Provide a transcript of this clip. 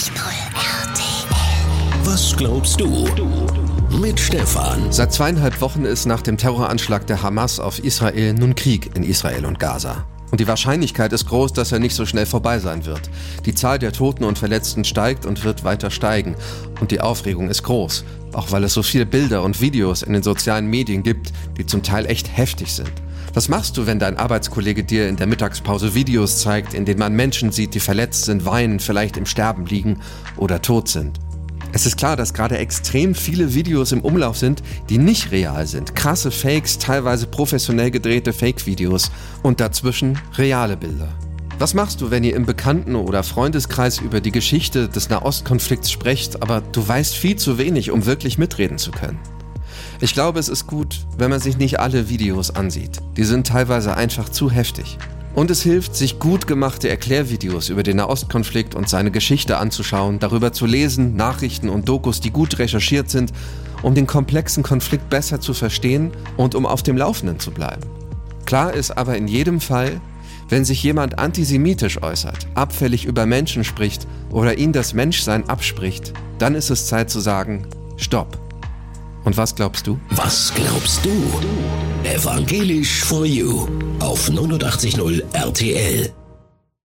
RTL. Was glaubst du? Mit Stefan. Seit 2,5 Wochen ist nach dem Terroranschlag der Hamas auf Israel nun Krieg in Israel und Gaza. Und die Wahrscheinlichkeit ist groß, dass er nicht so schnell vorbei sein wird. Die Zahl der Toten und Verletzten steigt und wird weiter steigen. Und die Aufregung ist groß, auch weil es so viele Bilder und Videos in den sozialen Medien gibt, die zum Teil echt heftig sind. Was machst du, wenn dein Arbeitskollege dir in der Mittagspause Videos zeigt, in denen man Menschen sieht, die verletzt sind, weinen, vielleicht im Sterben liegen oder tot sind? Es ist klar, dass gerade extrem viele Videos im Umlauf sind, die nicht real sind. Krasse Fakes, teilweise professionell gedrehte Fake-Videos und dazwischen reale Bilder. Was machst du, wenn ihr im Bekannten- oder Freundeskreis über die Geschichte des Nahostkonflikts sprecht, aber du weißt viel zu wenig, um wirklich mitreden zu können? Ich glaube, es ist gut, wenn man sich nicht alle Videos ansieht. Die sind teilweise einfach zu heftig. Und es hilft, sich gut gemachte Erklärvideos über den Nahostkonflikt und seine Geschichte anzuschauen, darüber zu lesen, Nachrichten und Dokus, die gut recherchiert sind, um den komplexen Konflikt besser zu verstehen und um auf dem Laufenden zu bleiben. Klar ist aber in jedem Fall, wenn sich jemand antisemitisch äußert, abfällig über Menschen spricht oder ihnen das Menschsein abspricht, dann ist es Zeit zu sagen, Stopp. Und was glaubst du? Was glaubst du? Evangelisch for You auf 89.0 RTL.